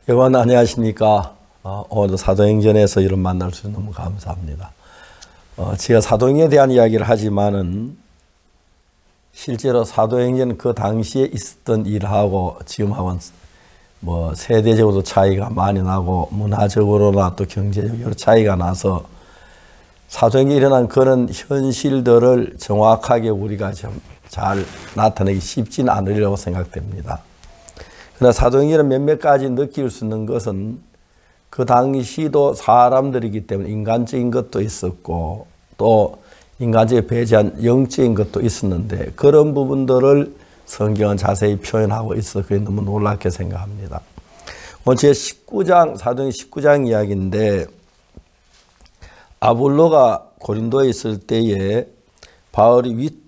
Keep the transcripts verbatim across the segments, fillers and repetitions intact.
여러분 안녕하십니까. 어, 오늘 사도행전에서 이런 만날 수 있는 너무 감사합니다. 어, 제가 사도행전에 대한 이야기를 하지만은 실제로 사도행전 그 당시에 있었던 일하고 지금하고는 뭐 세대적으로 차이가 많이 나고 문화적으로나 또 경제적으로 여러 차이가 나서 사도행전에 일어난 그런 현실들을 정확하게 우리가 좀 잘 나타내기 쉽지는 않으리라고 생각됩니다. 그러나 사도행전은 몇몇 가지 느낄 수 있는 것은 그 당시도 사람들이기 때문에 인간적인 것도 있었고 또 인간적에 배제한 영적인 것도 있었는데 그런 부분들을 성경은 자세히 표현하고 있어서 그게 너무 놀랍게 생각합니다. 오늘 제 십구 장, 사도행전 십구 장 이야기인데 아볼로가 고린도에 있을 때에 바울이 윗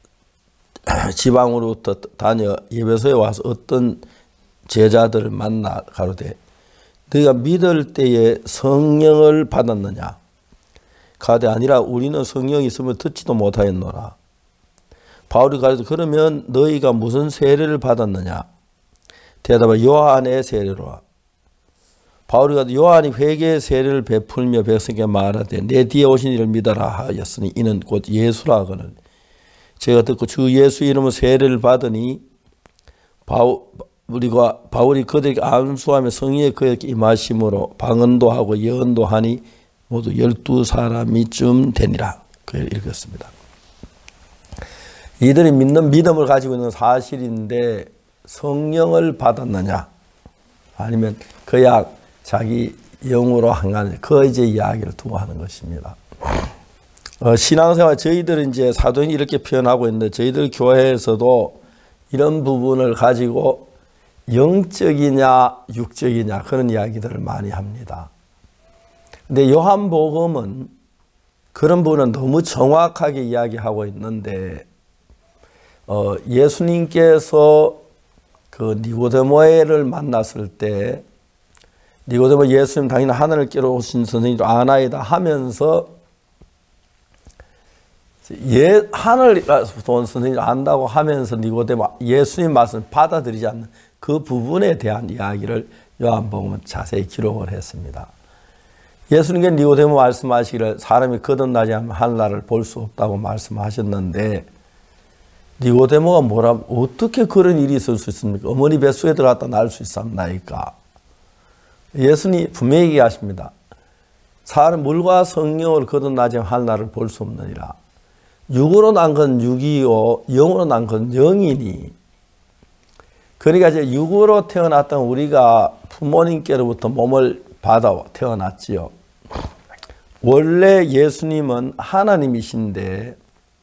지방으로부터 다녀 에베소에 와서 어떤 제자들을 만나 가로되 너희가 믿을 때에 성령을 받았느냐 가되 아니라 우리는 성령이 있으면 듣지도 못하였노라. 바울이 가로되 그러면 너희가 무슨 세례를 받았느냐 대답하여 요한의 세례로라. 바울이 가로되 요한이 회개의 세례를 베풀며 백성에게 말하되 내 뒤에 오신 이를 믿어라 하였으니 이는 곧 예수라 하거늘 제가 듣고 주 예수 이름으로 세례를 받으니 바울 우리가 바울이 그들에게 안수하며 성령의 그에게 임하심으로 방언도 하고 예언도 하니 모두 열두 사람이쯤 되니라. 그걸 읽었습니다. 이들이 믿는 믿음을 가지고 있는 사실인데 성령을 받았느냐 아니면 그야 자기 영으로 한가하느냐 그 이제 이야기를 두고 하는 것입니다. 어, 신앙생활 저희들은 이제 사도행전 이렇게 표현하고 있는데 저희들 교회에서도 이런 부분을 가지고 영적이냐 육적이냐 그런 이야기들을 많이 합니다. 근데 요한복음은 그런 부분은 너무 정확하게 이야기하고 있는데 어, 예수님께서 그 니고데모를 만났을 때 니고데모 예수님 당연히 하늘께로 오신 선생님도 아나이다 하면서 예, 하늘에서 온 선생님을 안다고 하면서 니고데모 예수님 말씀을 받아들이지 않는 그 부분에 대한 이야기를 요한복음은 자세히 기록을 했습니다. 예수님께 니고데모 말씀하시기를 사람이 거듭나지 않으면 하늘나라를 볼 수 없다고 말씀하셨는데 니고데모가 뭐라 어떻게 그런 일이 있을 수 있습니까? 어머니 뱃속에 들어갔다 날 수 있었나이까? 예수님이 분명히 얘기하십니다. 사람 물과 성령을 거듭나지 않으면 하늘나라를 볼 수 없느니라. 육으로 난 건 육이요 영으로 난 건 영이니 그러니까 이제 육으로 태어났던 우리가 부모님께로부터 몸을 받아 태어났지요. 원래 예수님은 하나님이신데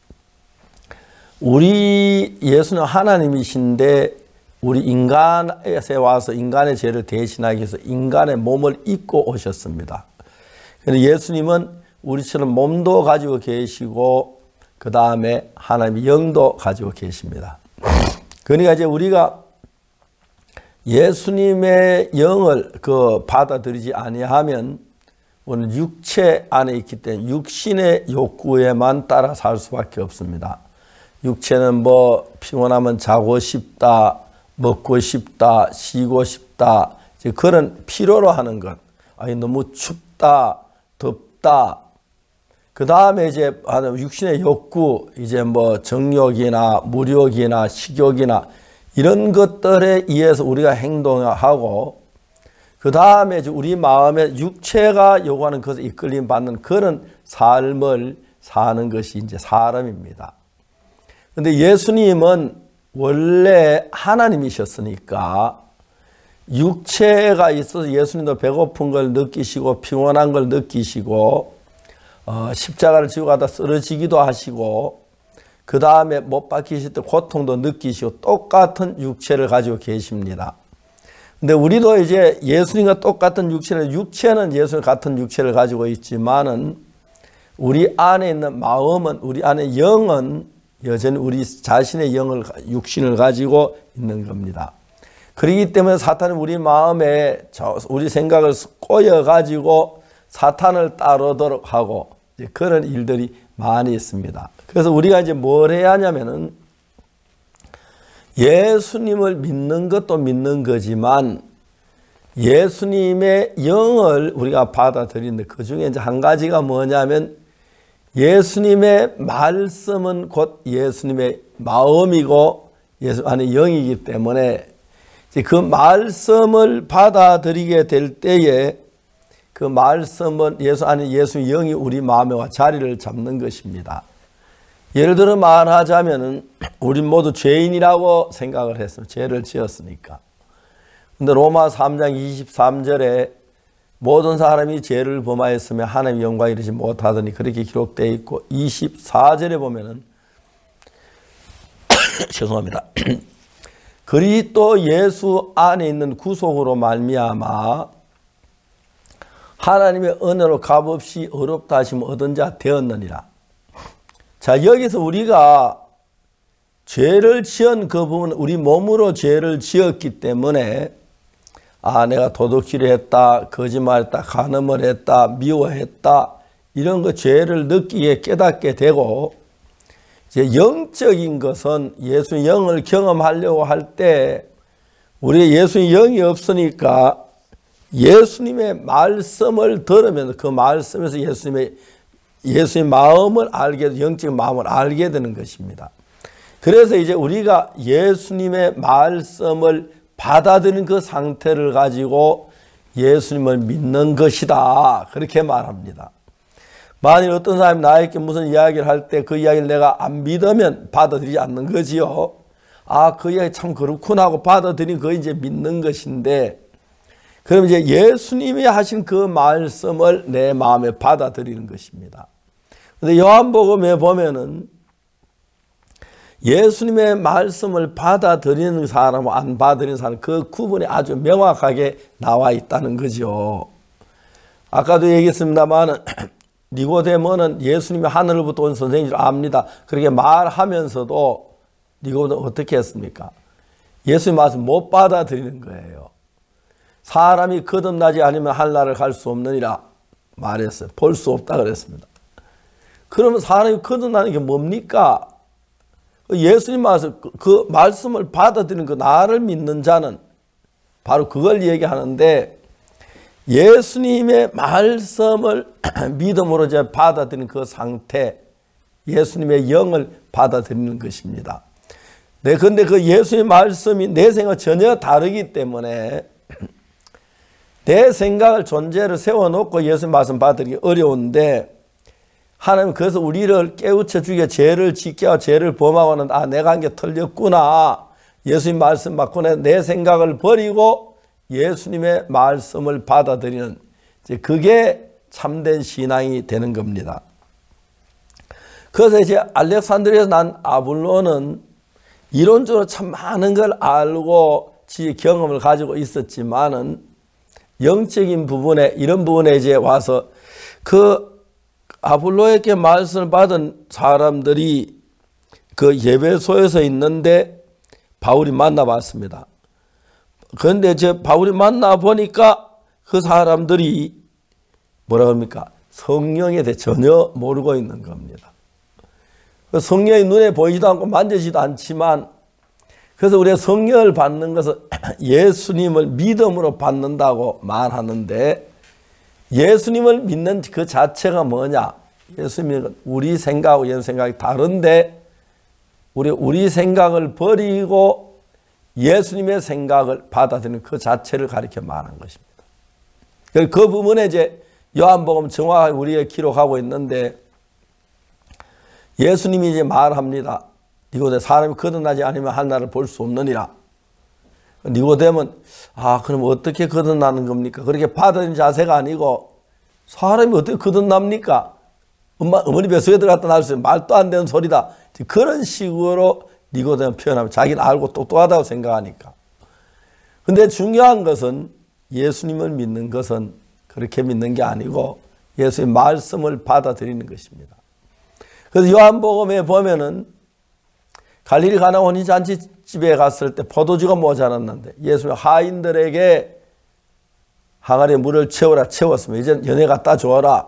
우리 예수는 하나님이신데 우리 인간에 와서 인간의 죄를 대신하기 위해서 인간의 몸을 입고 오셨습니다. 그런데 예수님은 우리처럼 몸도 가지고 계시고 그 다음에 하나님의 영도 가지고 계십니다. 그러니까 이제 우리가 예수님의 영을 그 받아들이지 아니하면 우리는 육체 안에 있기 때문에 육신의 욕구에만 따라 살 수밖에 없습니다. 육체는 뭐 피곤하면 자고 싶다, 먹고 싶다, 쉬고 싶다, 이제 그런 필요로 하는 것. 아니 너무 춥다, 덥다. 그 다음에 이제 육신의 욕구, 이제 뭐 정욕이나 무욕이나 식욕이나 이런 것들에 의해서 우리가 행동하고 그 다음에 이제 우리 마음에 육체가 요구하는 것에 이끌림 받는 그런 삶을 사는 것이 이제 사람입니다. 그런데 예수님은 원래 하나님이셨으니까 육체가 있어서 예수님도 배고픈 걸 느끼시고 피곤한 걸 느끼시고 어, 십자가를 지고 가다 쓰러지기도 하시고 그 다음에 못 박히실 때 고통도 느끼시고 똑같은 육체를 가지고 계십니다. 근데 우리도 이제 예수님과 똑같은 육체는 육체는 예수님 같은 육체를 가지고 있지만은 우리 안에 있는 마음은 우리 안에 영은 여전히 우리 자신의 영을 육신을 가지고 있는 겁니다. 그렇기 때문에 사탄은 우리 마음에 우리 생각을 꼬여 가지고 사탄을 따르도록 하고 그런 일들이 많이 있습니다. 그래서 우리가 이제 뭘 해야 하냐면은 예수님을 믿는 것도 믿는 거지만 예수님의 영을 우리가 받아들이는데 그 중에 이제 한 가지가 뭐냐면 예수님의 말씀은 곧 예수님의 마음이고 예수 안에 영이기 때문에 이제 그 말씀을 받아들이게 될 때에 그 말씀은 예수 안에 예수의 영이 우리 마음에 자리를 잡는 것입니다. 예를 들어 말하자면은 우리 모두 죄인이라고 생각을 했어요. 죄를 지었으니까. 근데 로마 삼 장 이십삼 절에 모든 사람이 죄를 범하였으며 하나님의 영광에 이르지 못하더니 그렇게 기록되어 있고 이십사 절에 보면은 죄송합니다. 그리스도 예수 안에 있는 구속으로 말미암아 하나님의 은혜로 값없이 어렵다 하시면 얻은 자 되었느니라. 자, 여기서 우리가 죄를 지은 그 부분, 우리 몸으로 죄를 지었기 때문에 아, 내가 도둑질을 했다, 거짓말했다, 간음을 했다, 미워했다, 이런 거 죄를 느끼게 깨닫게 되고, 이제 영적인 것은 예수의 영을 경험하려고 할 때 우리의 예수의 영이 없으니까 예수님의 말씀을 들으면서 그 말씀에서 예수님의 예수의 마음을 알게, 영적인 마음을 알게 되는 것입니다. 그래서 이제 우리가 예수님의 말씀을 받아들이는 그 상태를 가지고 예수님을 믿는 것이다. 그렇게 말합니다. 만일 어떤 사람이 나에게 무슨 이야기를 할 때 그 이야기를 내가 안 믿으면 받아들이지 않는 거지요. 아, 그 이야기 참 그렇구나 하고 받아들이는 거 이제 믿는 것인데, 그럼 이제 예수님이 하신 그 말씀을 내 마음에 받아들이는 것입니다. 근데 요한복음에 보면은 예수님의 말씀을 받아들이는 사람과 안 받아들이는 사람 그 구분이 아주 명확하게 나와 있다는 거죠. 아까도 얘기했습니다만 니고데모는 예수님이 하늘로부터 온 선생님인 줄 압니다. 그렇게 말하면서도 니고데모는 어떻게 했습니까? 예수님 말씀 못 받아들이는 거예요. 사람이 거듭나지 않으면 하늘나라를 갈 수 없느니라 말했어요. 볼 수 없다 그랬습니다. 그러면 사람이 거듭나는 게 뭡니까? 예수님 말씀, 그 말씀을 받아들이는 그 나를 믿는 자는 바로 그걸 얘기하는데, 예수님의 말씀을 믿음으로 이제 받아들이는 그 상태, 예수님의 영을 받아들이는 것입니다. 네, 근데 그 예수의 말씀이 내 생각과 전혀 다르기 때문에 내 생각을 존재를 세워놓고 예수의 말씀 받아들이기 어려운데, 하나님 그래서 우리를 깨우쳐 주게 죄를 지켜 죄를 범하고는 아, 내가 한 게 틀렸구나. 예수님 말씀 받고 내 생각을 버리고 예수님의 말씀을 받아들이는, 이제 그게 참된 신앙이 되는 겁니다. 그래서 이제 알렉산드리아에서 난 아볼로는 이론적으로 참 많은 걸 알고 지 경험을 가지고 있었지만은 영적인 부분에, 이런 부분에 이제 와서 그 아볼로에게 말씀을 받은 사람들이 그 예배소에서 있는데 바울이 만나봤습니다. 그런데 제 바울이 만나보니까 그 사람들이 뭐라 합니까? 성령에 대해 전혀 모르고 있는 겁니다. 성령이 눈에 보이지도 않고 만지지도 않지만, 그래서 우리가 성령을 받는 것은 예수님을 믿음으로 받는다고 말하는데, 예수님을 믿는 그 자체가 뭐냐? 예수님은 우리 생각하고 예수 생각이 다른데, 우리 우리 생각을 버리고 예수님의 생각을 받아들이는 그 자체를 가리켜 말하는 것입니다. 그 부분에 이제 요한복음 정확하게 우리에 기록하고 있는데, 예수님이 이제 말합니다. 니고데 사람이 거듭나지 않으면 하늘나라를 볼 수 없느니라. 니고데면 아, 그럼 어떻게 거듭나는 겁니까? 그렇게 받아들이는 자세가 아니고 사람이 어떻게 거듭납니까? 엄마, 어머니 뱃속에 들어갔다 나올 수 있는 말도 안 되는 소리다. 그런 식으로 니고데면 표현하면 자기는 알고 똑똑하다고 생각하니까. 근데 중요한 것은 예수님을 믿는 것은 그렇게 믿는 게 아니고 예수의 말씀을 받아들이는 것입니다. 그래서 요한복음에 보면은 갈릴리 가나 혼인잔치집에 갔을 때 포도주가 모자랐는데 예수님이 하인들에게 항아리에 물을 채워라 채웠으면 이제 연애 갖다 줘라.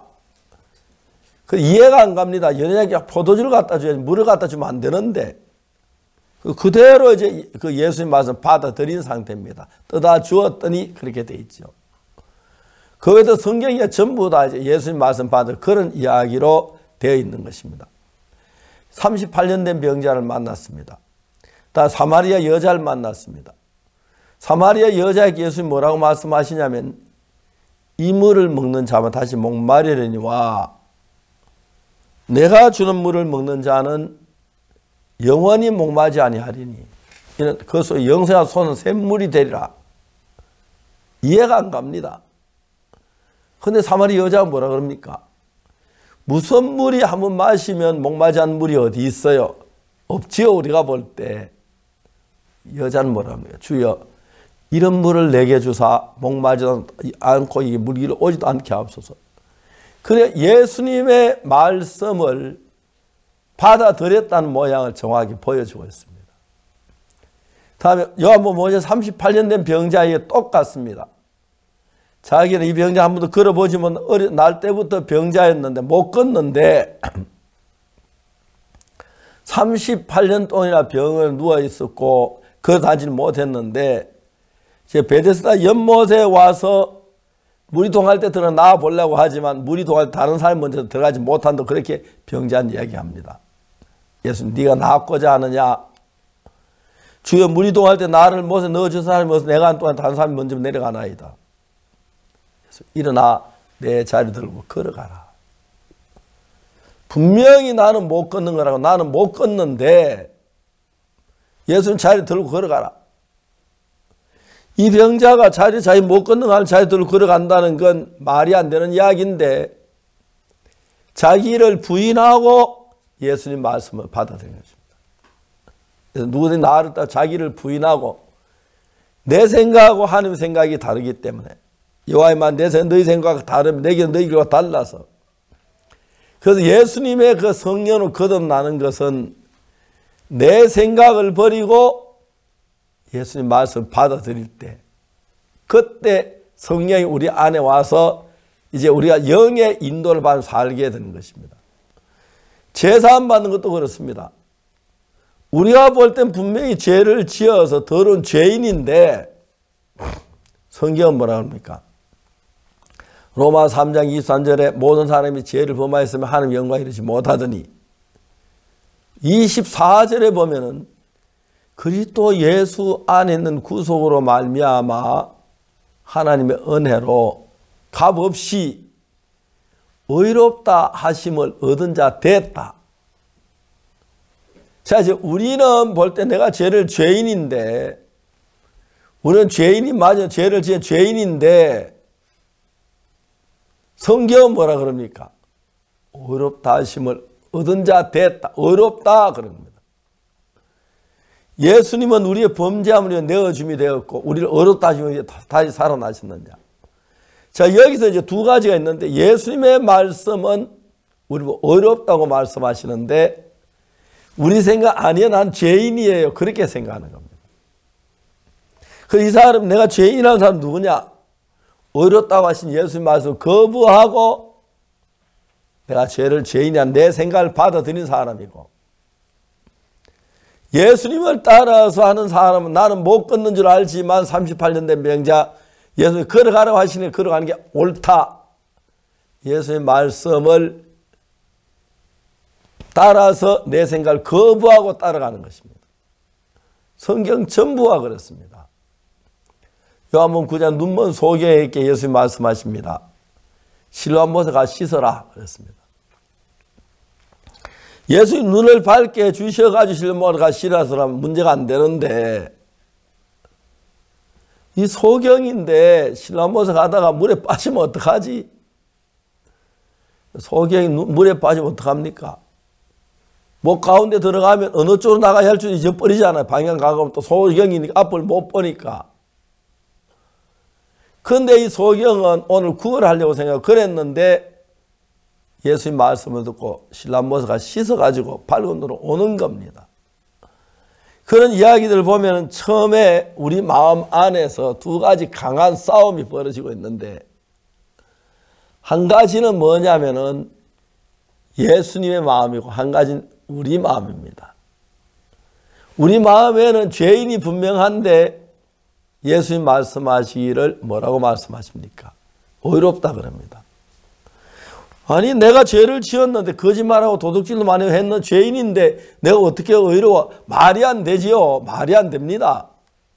그 이해가 안 갑니다. 연예인에게 포도주를 갖다 줘야지 물을 갖다 주면 안 되는데 그대로 이제 그 예수님 말씀 받아들인 상태입니다. 떠다 주었더니 그렇게 돼 있죠. 그 외에도 성경이 전부 다 이제 예수님 말씀 받을 그런 이야기로 되어 있는 것입니다. 삼십팔 년 된 병자를 만났습니다. 다 사마리아 여자를 만났습니다. 사마리아 여자에게 예수님이 뭐라고 말씀하시냐면 이 물을 먹는 자만 다시 목마르려니와 내가 주는 물을 먹는 자는 영원히 목마르지 아니하리니 이는 그것으로 영생한 손은 샘물이 되리라. 이해가 안 갑니다. 그런데 사마리아 여자가 뭐라 그럽니까? 무슨 물이 한번 마시면 목마르지 않는 물이 어디 있어요? 없지요. 우리가 볼 때. 여자는 뭐라 합니까? 주여 이런 물을 내게 주사 목마르지 않고 이 물이 오지도 않게 하옵소서. 그래 예수님의 말씀을 받아들였다는 모양을 정확히 보여주고 있습니다. 다음에 요한복음 오 장 삼십팔 년 된 병자에게 똑같습니다. 자기는 이 병자 한 번도 걸어보지만 어린 날 때부터 병자였는데 못 걷는데 삼십팔 년 동안이나 병을 누워 있었고 걸어다니지 못했는데 이제 베데스다 연못에 와서 물이 동할 때 들어 나와 보려고 하지만 물이 동할 때 다른 사람이 먼저 들어가지 못한다 그렇게 병자는 이야기합니다. 예수님 네가 나왔고자 하느냐? 주여 물이 동할 때 나를 못에 넣어준 사람이 못에 내가 한 동안 다른 사람이 먼저 내려가나이다. 일어나 내 자리 들고 걸어가라. 분명히 나는 못 걷는 거라고 나는 못 걷는데 예수님 자리 들고 걸어가라. 이 병자가 자리 자기 못 걷는 거 자리 들고 걸어간다는 건 말이 안 되는 이야기인데 자기를 부인하고 예수님 말씀을 받아들인 것입니다. 그래서 누구든지 나를 따라 자기를 부인하고 내 생각하고 하나님의 생각이 다르기 때문에 여호와의만 내 생각, 너희 생각과 다르면 내게 너희 길과 달라서 그래서 예수님의 그 성령으로 거듭나는 것은 내 생각을 버리고 예수님 말씀을 받아들일 때 그때 성령이 우리 안에 와서 이제 우리가 영의 인도를 받아 살게 되는 것입니다. 제사함 받는 것도 그렇습니다. 우리가 볼 땐 분명히 죄를 지어서 더러운 죄인인데 성경은 뭐라 합니까? 로마 삼 장 이십삼 절에 모든 사람이 죄를 범하였으면 하나님 영광에 이르지 못하더니 이십사 절에 보면은 그리스도 예수 안에 있는 구속으로 말미암아 하나님의 은혜로 값없이 의롭다 하심을 얻은 자 됐다. 자, 이제 우리는 볼 때 내가 죄를 죄인인데 우리는 죄인이 맞아 죄를 지은 죄인인데 성경은 뭐라 그럽니까? 의롭다 하심을 얻은 자 됐다. 의롭다 그럽니다. 예수님은 우리의 범죄함을 내어줌이 되었고 우리를 의롭다 하시면 다시 살아나셨느냐. 자, 여기서 이제 두 가지가 있는데 예수님의 말씀은 우리 의롭다고 말씀하시는데 우리 생각 아니야 난 죄인이에요. 그렇게 생각하는 겁니다. 그 이 사람 내가 죄인이라는 사람 누구냐? 의롭다고 하신 예수님 말씀을 거부하고 내가 죄를 죄인이야 내 생각을 받아들인 사람이고 예수님을 따라서 하는 사람은 나는 못 걷는 줄 알지만 삼십팔 년 된 병자 예수님이 걸어가라고 하시니 걸어가는 게 옳다. 예수님 말씀을 따라서 내 생각을 거부하고 따라가는 것입니다. 성경 전부가 그렇습니다. 요한복음 구 장 눈먼 소경에게 예수님 말씀하십니다. 실로암 못에 가 씻어라 그랬습니다. 예수님 눈을 밝게 주셔가지고 실로암 못에 가 씻어라면 문제가 안 되는데 이 소경인데 실로암 못에 가다가 물에 빠지면 어떡하지? 소경이 물에 빠지면 어떡합니까? 목 가운데 들어가면 어느 쪽으로 나가야 할 줄 잊어버리잖아요. 방향 가고 또 소경이니까 앞을 못 보니까. 그런데 이 소경은 오늘 구걸하려고 생각하고 그랬는데 예수님 말씀을 듣고 실로암 못에 가 씻어가지고 밝은 눈으로 오는 겁니다. 그런 이야기들을 보면 처음에 우리 마음 안에서 두 가지 강한 싸움이 벌어지고 있는데 한 가지는 뭐냐면은 예수님의 마음이고 한 가지는 우리 마음입니다. 우리 마음에는 죄인이 분명한데 예수님 말씀하시기를 뭐라고 말씀하십니까? 의롭다 그럽니다. 아니 내가 죄를 지었는데 거짓말하고 도둑질도 많이 했는 죄인인데 내가 어떻게 의로워? 말이 안 되지요. 말이 안 됩니다.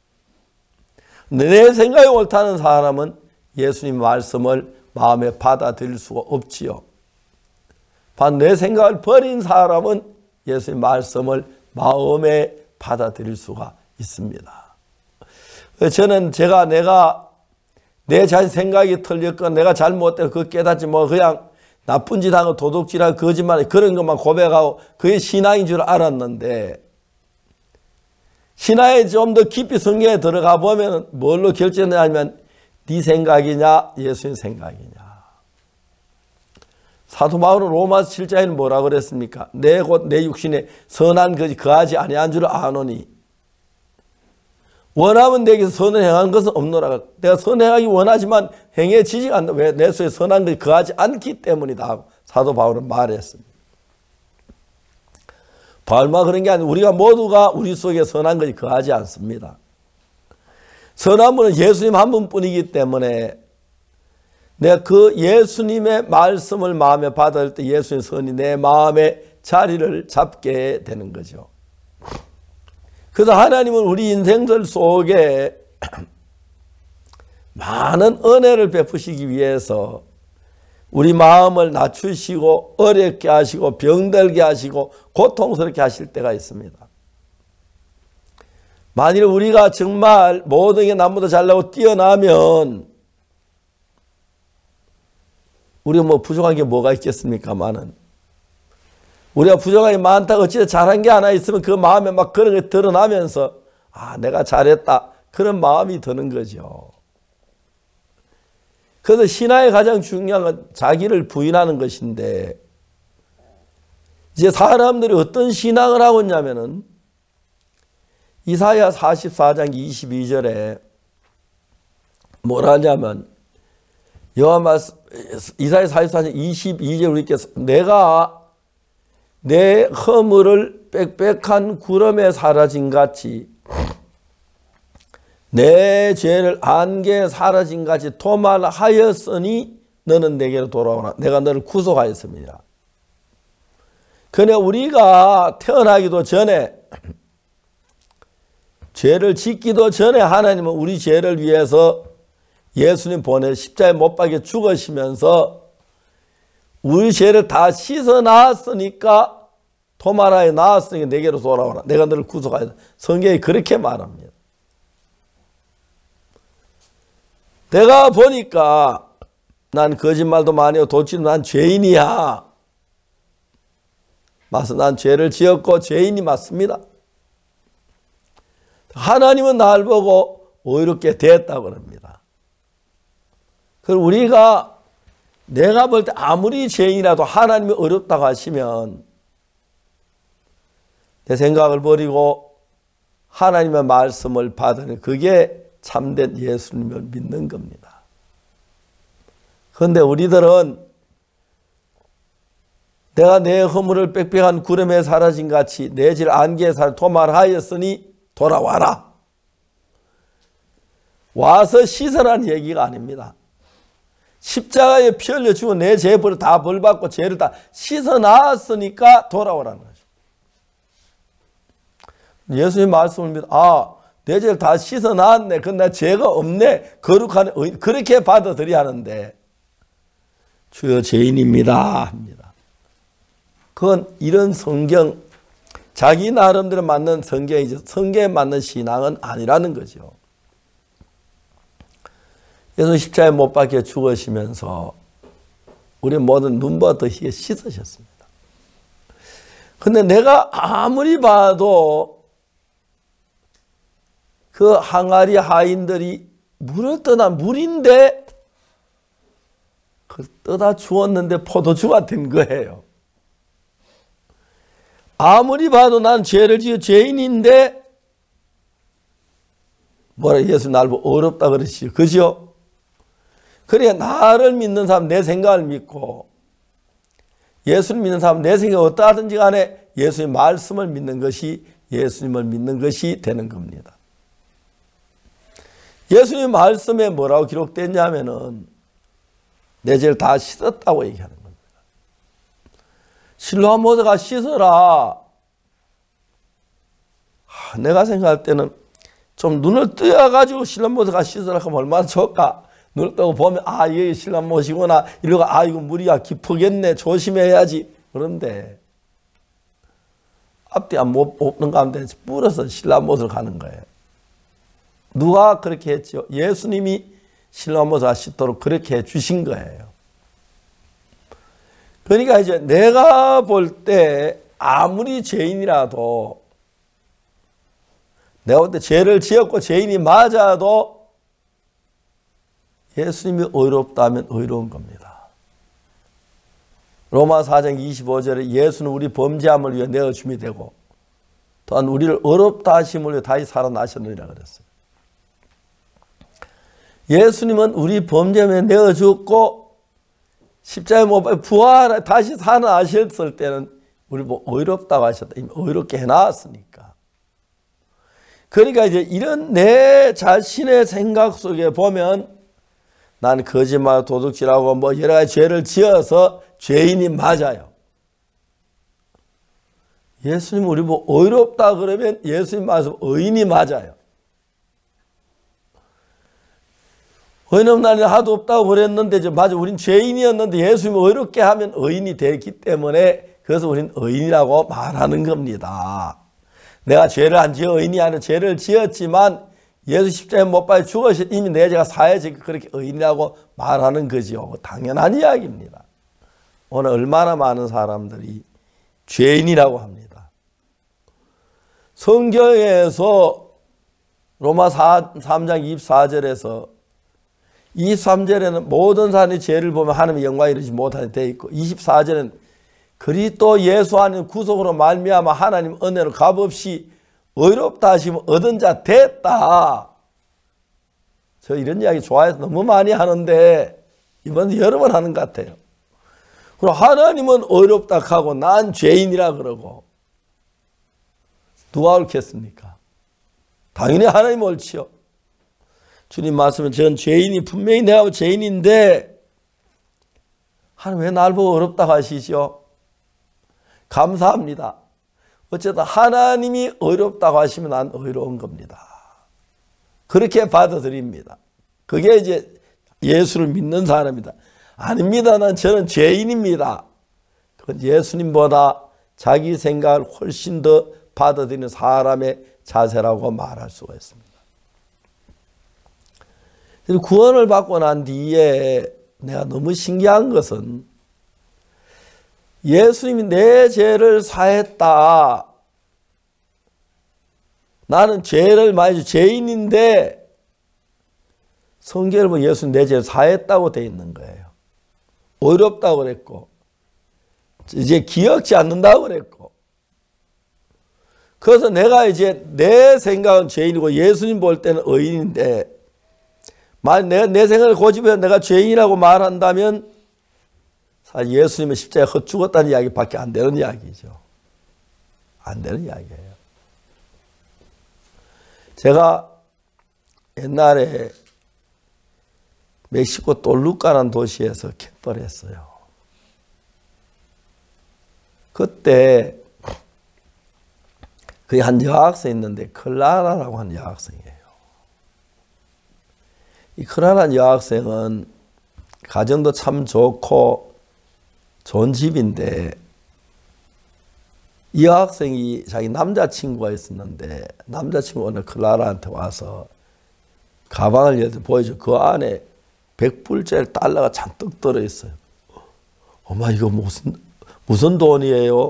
내 생각이 옳다는 사람은 예수님 말씀을 마음에 받아들일 수가 없지요. 반 내 생각을 버린 사람은 예수님 말씀을 마음에 받아들일 수가 있습니다. 저는 제가 내가 내 자신 생각이 틀렸건 내가 잘못되고 그거 깨닫지 뭐 그냥 나쁜 짓 하고 도둑질하고 거짓말 그런 것만 고백하고 그게 신앙인 줄 알았는데 신앙에 좀 더 깊이 성경에 들어가 보면 뭘로 결정되냐면 네 생각이냐 예수님 생각이냐. 사도 바울은 로마서 칠 장에는 뭐라고 그랬습니까? 내 곧 내 육신에 선한 것이 거하지 아니한 줄 아노니 원하면 내게서 선을 행하는 것은 없노라. 내가 선행하기 원하지만 행해지지 않는다. 왜? 내 속에 선한 것이 거하지 않기 때문이다. 사도 바울은 말했습니다. 바울만 그런 게 아니라 우리가 모두가 우리 속에 선한 것이 거하지 않습니다. 선한 분은 예수님 한 분뿐이기 때문에 내가 그 예수님의 말씀을 마음에 받을 때 예수님의 선이 내 마음에 자리를 잡게 되는 거죠. 그래서 하나님은 우리 인생들 속에 많은 은혜를 베푸시기 위해서 우리 마음을 낮추시고 어렵게 하시고 병들게 하시고 고통스럽게 하실 때가 있습니다. 만일 우리가 정말 모든 게 남보다 잘나고 뛰어나면 우리가 뭐 부족한 게 뭐가 있겠습니까마는 우리가 부족한 게 많다고 어찌됐든 잘한 게 하나 있으면 그 마음에 막 그런 게 드러나면서 아 내가 잘했다 그런 마음이 드는 거죠. 그래서 신앙의 가장 중요한 건 자기를 부인하는 것인데 이제 사람들이 어떤 신앙을 하고 있냐면은 이사야 사십사 장 이십이 절에 뭐라 하냐면 여호와 말씀 이사야 사십사 장 이십이 절 우리께서 내가 내 허물을 빽빽한 구름에 사라진 같이 내 죄를 안개에 사라진 같이 도말하였으니 너는 내게로 돌아오라. 내가 너를 구속하였습니다. 그러나 우리가 태어나기도 전에 죄를 짓기도 전에 하나님은 우리 죄를 위해서 예수님 보내 십자가에 못 박혀 죽으시면서 우리 죄를 다 씻어놨으니까 도마라에 나왔으니까 내게로 돌아오라. 내가 너를 구속하였다. 성경이 그렇게 말합니다. 내가 보니까 난 거짓말도 많이 하고 도둑질도 난 죄인이야. 맞아, 난 죄를 지었고 죄인이 맞습니다. 하나님은 날 보고 의롭게 됐다고 합니다. 그리고 우리가 내가 볼 때 아무리 죄인이라도 하나님이 어렵다고 하시면 내 생각을 버리고 하나님의 말씀을 받으니 그게 참된 예수님을 믿는 겁니다. 그런데 우리들은 내가 내 허물을 빽빽한 구름에 사라진 같이 내 죄를 안개에 사라 도말하였으니 돌아와라. 와서 씻으라는 얘기가 아닙니다. 십자가에 피 흘려 죽은 내 죄를 다 벌받고 죄를 다 씻어놨으니까 돌아오라는 거죠. 예수님 말씀을 믿어 아, 내 죄를 다 씻어놨네. 그건 나 죄가 없네. 거룩하네. 그렇게 받아들여야 하는데 주여 죄인입니다 합니다. 그건 이런 성경 자기 나름대로 맞는 성경이죠. 성경에 맞는 신앙은 아니라는 거죠. 예수 십자가에 못 박혀 죽으시면서 우리 모든 눈보다 더 희게 씻으셨습니다. 그런데 내가 아무리 봐도 그 항아리 하인들이 물을 떠나 물인데 그 떠다 주었는데 포도주가 된 거예요. 아무리 봐도 난 죄를 지어 죄인인데 뭐라 예수 날 보고 어렵다 그러시죠. 그죠? 그래 나를 믿는 사람 내 생각을 믿고 예수를 믿는 사람 내 생각이 어떠하든지 간에 예수의 말씀을 믿는 것이 예수님을 믿는 것이 되는 겁니다. 예수님 말씀에 뭐라고 기록됐냐면은 내 죄를 다 씻었다고 얘기하는 겁니다. 실로암 모세가 씻어라. 하, 내가 생각할 때는 좀 눈을 뜨어가지고 실로암 모세가 씻으라 하면 얼마나 좋을까. 눈을 뜨고 보면 아 이게 실로암 모세구나. 이러고 아 이거 물이야 깊겠네. 조심해야지. 그런데 앞뒤 안 없는 가운데 뿌려서 실로암 모세로 가는 거예요. 누가 그렇게 했죠? 예수님이 실로암 모세가 씻도록 그렇게 해주신 거예요. 그러니까 이제 내가 볼 때 아무리 죄인이라도 내가 볼 때 죄를 지었고 죄인이 맞아도 예수님이 의롭다면 의로운 겁니다. 로마 사 장 이십오 절에 예수는 우리 범죄함을 위해 내어줌이 되고 또한 우리를 의롭다 하심을 위해 다시 살아나셨느니라 그랬어요. 예수님은 우리 범죄에 내어 죽고 십자가에 못 박혀 부활 다시 살아나셨을 때는 우리 뭐 의롭다고 하셨다. 이미 의롭게 해놨으니까. 그러니까 이제 이런 내 자신의 생각 속에 보면 나는 거짓말, 도둑질하고 뭐 여러 가지 죄를 지어서 죄인이 맞아요. 예수님 우리 뭐 의롭다 그러면 예수님 말씀 의인이 맞아요. 의인 없는 날이 하도 없다고 그랬는데 맞아 우린 죄인이었는데 예수님이 의롭게 하면 의인이 되기 때문에 그래서 우린 의인이라고 말하는 겁니다. 내가 죄를 안 지어 의인이 아니라 죄를 지었지만 예수 십자가에 못 박혀 죽으셔 이미 내 죄가 사해지고 그렇게 의인이라고 말하는 거지요. 당연한 이야기입니다. 오늘 얼마나 많은 사람들이 죄인이라고 합니다. 성경에서 로마 삼 장 이십사 절에서 이십삼 절에는 모든 사람이 죄를 보면 하나님의 영광에 이르지 못하게 되어 있고 이십사 절에는 그리스도 예수 안에 구속으로 말미암아 하나님 은혜로 값없이 의롭다 하시면 얻은 자 됐다. 저 이런 이야기 좋아해서 너무 많이 하는데 이번에 여러 번 하는 것 같아요. 그럼 하나님은 의롭다 하고 난 죄인이라 그러고 누가 옳겠습니까? 당연히 하나님 옳지요. 주님 말씀은 전 죄인이 분명히 내가 죄인인데 하나님 왜 날 보고 어렵다고 하시죠? 감사합니다. 어쨌든 하나님이 어렵다고 하시면 난 의로운 겁니다. 그렇게 받아들입니다. 그게 이제 예수를 믿는 사람입니다. 아닙니다. 난 저는 죄인입니다. 그건 예수님보다 자기 생각을 훨씬 더 받아들이는 사람의 자세라고 말할 수가 있습니다. 구원을 받고 난 뒤에 내가 너무 신기한 것은 예수님이 내 죄를 사했다. 나는 죄를 많이 죄인인데 성경을 보면 예수님 내 죄를 사했다고 되어 있는 거예요. 어렵다고 그랬고 이제 기억지 않는다고 그랬고 그래서 내가 이제 내 생각은 죄인이고 예수님 볼 때는 의인인데 만약 내가 내 생각을 고집해서 내가 죄인이라고 말한다면 사실 예수님은 십자가에 헛죽었다는 이야기밖에 안 되는 이야기죠. 안 되는 이야기예요. 제가 옛날에 멕시코 돌루카라는 도시에서 캠프를 했어요. 그때 그 한 여학생이 있는데 클라라라고 하는 여학생이에요. 이 클라라는 여학생은 가정도 참 좋고 좋은 집인데 이 여학생이 자기 남자친구가 있었는데 남자친구가 오늘 클라라한테 와서 가방을 열어 보여줘. 그 안에 백 불짜리 달러가 잔뜩 들어있어요. 엄마 이거 무슨 무슨 돈이에요?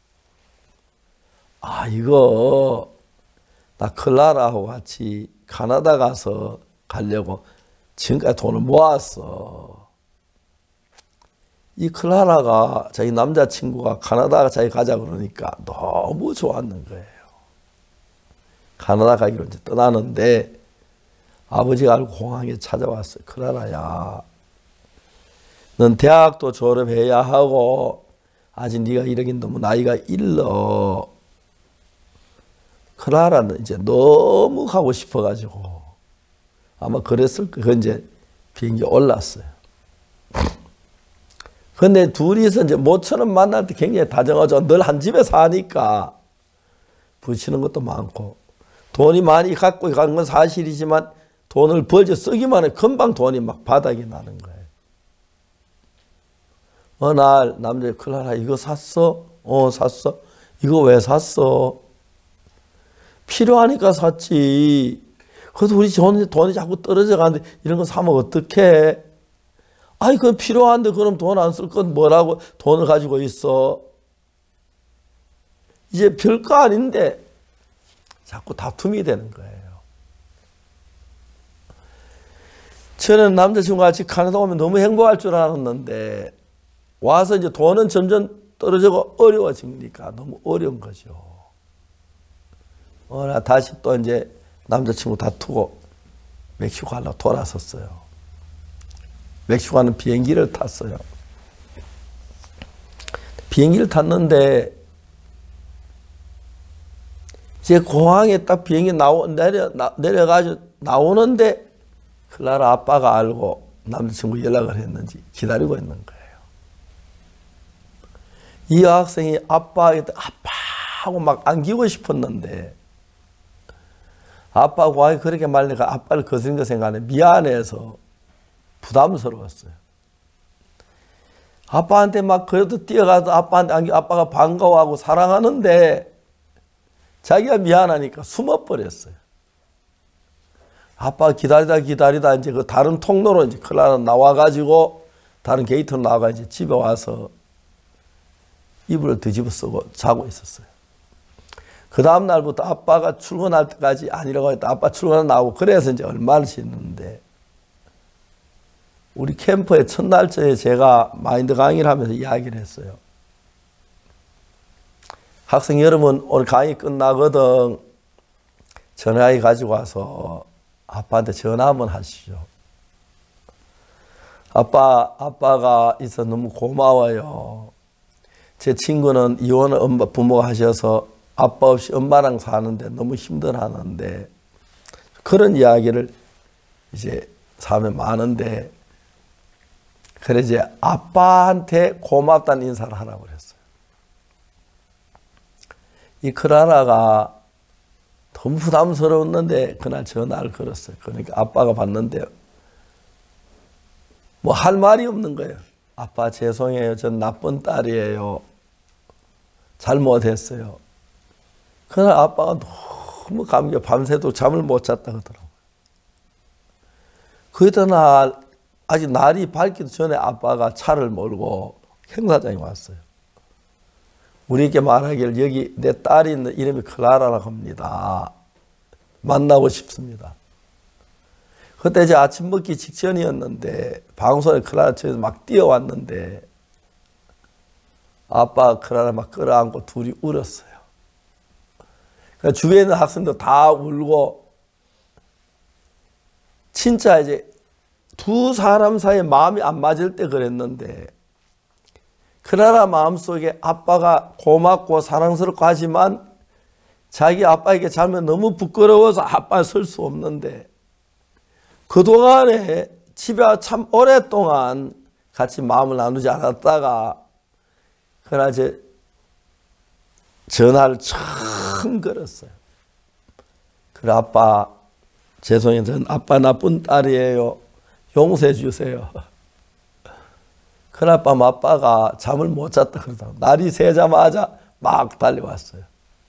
아 이거 나 클라라하고 같이 캐나다 가서 가려고 지금까지 돈을 모았어. 이 클라라가 자기 남자친구가 캐나다 자기 가자 그러니까 너무 좋았는 거예요. 캐나다 가기로 이제 떠나는데 아버지가 알고 공항에 찾아왔어요. 클라라야, 넌 대학도 졸업해야 하고 아직 네가 이러긴 너무 나이가 일러. 클라라는 이제 너무 가고 싶어가지고 아마 그랬을 거예요. 그 이제 비행기 올랐어요. 근데 둘이서 이제 모처럼 만날 때 굉장히 다정하죠. 늘 한 집에 사니까 부치는 것도 많고 돈이 많이 갖고 가는 건 사실이지만 돈을 벌져 쓰기만 해 금방 돈이 막 바닥이 나는 거예요. 어느 날 남자가 클라라 이거 샀어? 어 샀어. 이거 왜 샀어? 필요하니까 샀지. 그래도 우리 돈이, 돈이 자꾸 떨어져 가는데 이런 거 사면 어떡해? 아니 그건 필요한데 그럼 돈 안 쓸 건 뭐라고 돈을 가지고 있어? 이제 별거 아닌데 자꾸 다툼이 되는 거예요. 저는 남자친구가 같이 캐나다 오면 너무 행복할 줄 알았는데 와서 이제 돈은 점점 떨어지고 어려워지니까 너무 어려운 거죠. 어느 날 다시 또 이제 남자친구 다투고 멕시코 가려고 돌아섰어요. 멕시코 가는 비행기를 탔어요. 비행기를 탔는데 제 공항에 딱 비행기 나오, 내려, 나, 내려가지고 나오는데 클라라 아빠가 알고 남자친구 연락을 했는지 기다리고 있는 거예요. 이 여학생이 아빠에게 아빠 하고 막 안기고 싶었는데 아빠 고향이 그렇게 말리니까 아빠를 거스린 거 생각하네. 미안해서 부담스러웠어요. 아빠한테 막 그래도 뛰어가서 아빠한테 안기 아빠가 반가워하고 사랑하는데 자기가 미안하니까 숨어버렸어요. 아빠 기다리다 기다리다 이제 그 다른 통로로 이제 클라라 나와가지고 다른 게이트로 나와가 이제 집에 와서 이불을 뒤집어 쓰고 자고 있었어요. 그 다음 날부터 아빠가 출근할 때까지 아니라고 했다. 아빠 출근을 나오고 그래서 이제 얼마를 씻는데 우리 캠프의 첫날째에 제가 마인드 강의를 하면서 이야기를 했어요. 학생 여러분 오늘 강의 끝나거든 전화기 가지고 와서 아빠한테 전화 한번 하시죠. 아빠, 아빠가 있어 너무 고마워요. 제 친구는 이혼을 엄마, 부모가 하셔서 아빠 없이 엄마랑 사는데 너무 힘들어하는데 그런 이야기를 이제 삶에 많은데 그래 이제 아빠한테 고맙다는 인사를 하라고 그랬어요. 이 클라라가 너무 부담스러웠는데 그날 전화를 걸었어요. 그러니까 아빠가 받는데 뭐 할 말이 없는 거예요. 아빠 죄송해요. 전 나쁜 딸이에요. 잘못했어요. 그날 아빠가 너무 감겨 밤새도록 잠을 못 잤다 그러더라고요. 그날 아직 날이 밝기도 전에 아빠가 차를 몰고 행사장에 왔어요. 우리에게 말하기를 여기 내 딸이 있는 이름이 클라라라고 합니다. 만나고 싶습니다. 그때 이제 아침 먹기 직전이었는데 방송에 클라라 집에서 막 뛰어왔는데 아빠 클라라 막 끌어안고 둘이 울었어요. 그러니까 주변에 있는 학생도 다 울고 진짜 이제 두 사람 사이에 마음이 안 맞을 때 그랬는데 클라라 마음속에 아빠가 고맙고 사랑스럽고 하지만 자기 아빠에게 잘못 너무 부끄러워서 아빠 설 수 없는데 그동안에 집에 참 오랫동안 같이 마음을 나누지 않았다가 그날 이제 전화를 처음 걸었어요. 그래 아빠 죄송해요. 전 아빠 나쁜 딸이에요. 용서해 주세요. 그날 밤 아빠가 잠을 못 잤다 그러더라고요. 날이 새자마자 막 달려왔어요.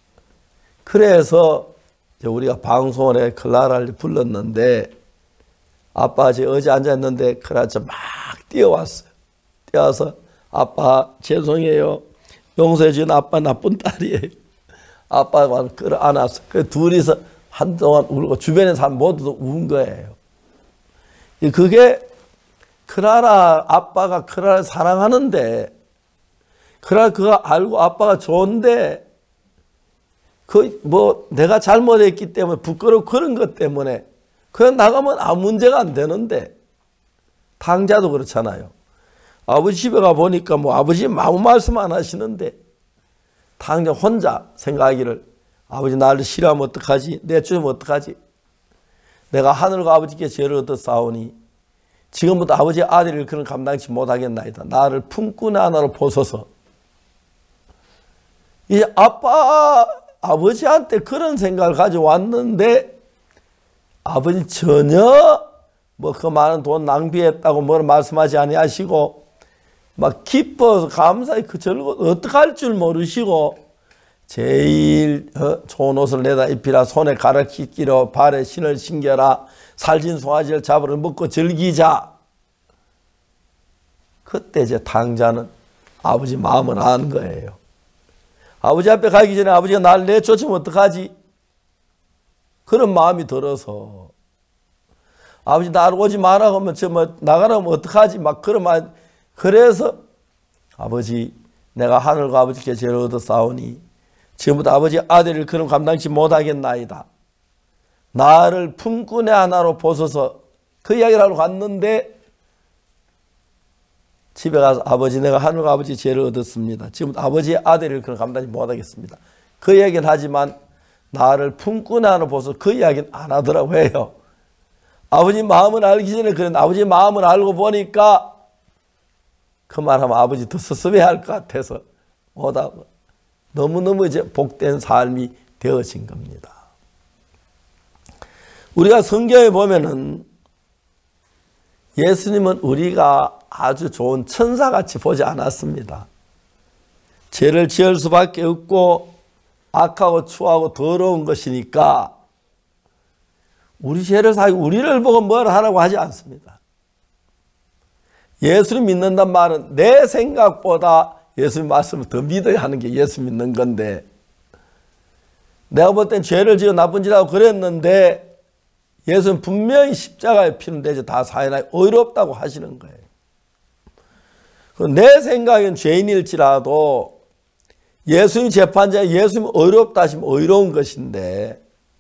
그래서 우리가 방송에 클라라를 불렀는데 아빠 제 어제 앉아있는데 클라라 막 뛰어왔어요. 뛰어와서 아빠 죄송해요. 용서해 준 아빠 나쁜 딸이에요. 아빠가 끌어안았어. 그 둘이서 한동안 울고 주변에 사람 모두도 운 거예요. 그게 클라라 아빠가 클라라를 사랑하는데 클라라 그거 알고 아빠가 좋은데 그 뭐 내가 잘못했기 때문에 부끄럽고 그런 것 때문에 그냥 나가면 아무 문제가 안 되는데 당자도 그렇잖아요. 아버지 집에 가 보니까 뭐 아버지 아무 말씀 안 하시는데 당자 혼자 생각하기를 아버지 나를 싫어하면 어떡하지? 내쫓으면 어떡하지? 내가 하늘과 아버지께 죄를 얻었사오니 지금부터 아버지의 아들을 그런 감당치 못하겠나이다. 나를 품꾼의 하나로 보소서. 이제 아빠, 아버지한테 그런 생각을 가지고 왔는데 아버지 전혀 뭐 그 많은 돈 낭비했다고 뭘 말씀하지 아니하시고 막 기뻐서 감사히 그 절고 어떡할 줄 모르시고 제일 좋은 옷을 내다 입히라, 손에 가르 끼끼려, 발에 신을 신겨라, 살진 송아지를 잡으러 먹고 즐기자. 그때 이제 당자는 아버지 마음을 안 거예요. 아버지 앞에 가기 전에 아버지가 나를 내쫓으면 어떡하지? 그런 마음이 들어서 아버지 나를 오지 마라 하면 저 뭐 나가라 하면 어떡하지? 막 그런 말. 그래서 아버지 내가 하늘과 아버지께 죄를 얻었사오니 지금부터 아버지 아들을 그런 감당치 못하겠나이다. 나를 품꾼의 하나로 보소서. 그 이야기를 하러 갔는데 집에 가서 아버지 내가 하늘과 아버지 죄를 얻었습니다. 지금부터 아버지의 아들을 그런 감당치 못하겠습니다. 그 이야기는 하지만 나를 품꾼의 하나로 보소서 그 이야기는 안 하더라고 해요. 아버지 마음을 알기 전에 그런 아버지 마음을 알고 보니까 그 말하면 아버지 더 섭섭해할 것 같아서 못하고 너무너무 이제 복된 삶이 되어진 겁니다. 우리가 성경에 보면은 예수님은 우리가 아주 좋은 천사같이 보지 않았습니다. 죄를 지을 수밖에 없고 악하고 추하고 더러운 것이니까 우리 죄를 사고 우리를 보고 뭘 하라고 하지 않습니다. 예수를 믿는단 말은 내 생각보다 예수님 말씀을 더 믿어야 하는 게 예수 믿는 건데 내가 볼 땐 죄를 지어 나쁜 짓 하고 그랬는데 예수는 분명히 십자가에 피는 대제 다 사해라 의롭다고 하시는 거예요. 내 생각엔 죄인일지라도 예수님 재판장에 예수님 의롭다 하시면 의로운 것인데